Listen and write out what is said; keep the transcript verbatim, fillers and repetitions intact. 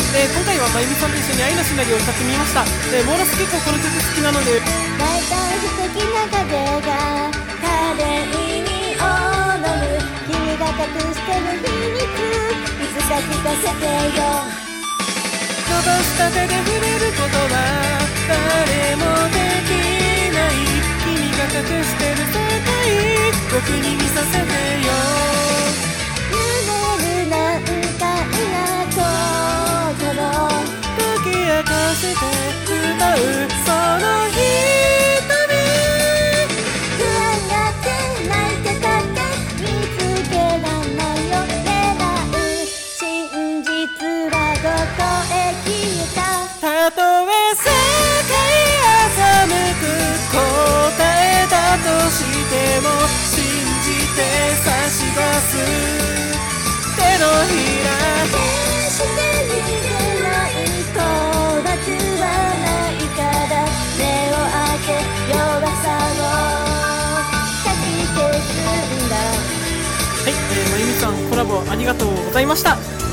えー、今回はまゆみさんと一緒に愛のシナリオを歌ってみました。えー、モーラス結構この曲好きなので、 大胆素敵な風が華麗に踊る、君が隠してる秘密いつか聞かせてよ。 伸ばした手で触れることは誰もできない、君が隠してる世界僕に見させてよ。 夢るなんかいな心解き明かせて歌うその瞳、 不安がって泣いてたって見つけらんないよ。願う真実はどこへ消えた。 たとえ世界欺く答えだとしても信じて差し出す手のひら、 決して逃げないと罰はないから目を開け弱さをかき消すんだ。 はい、えー、まゆみさんコラボありがとうございました。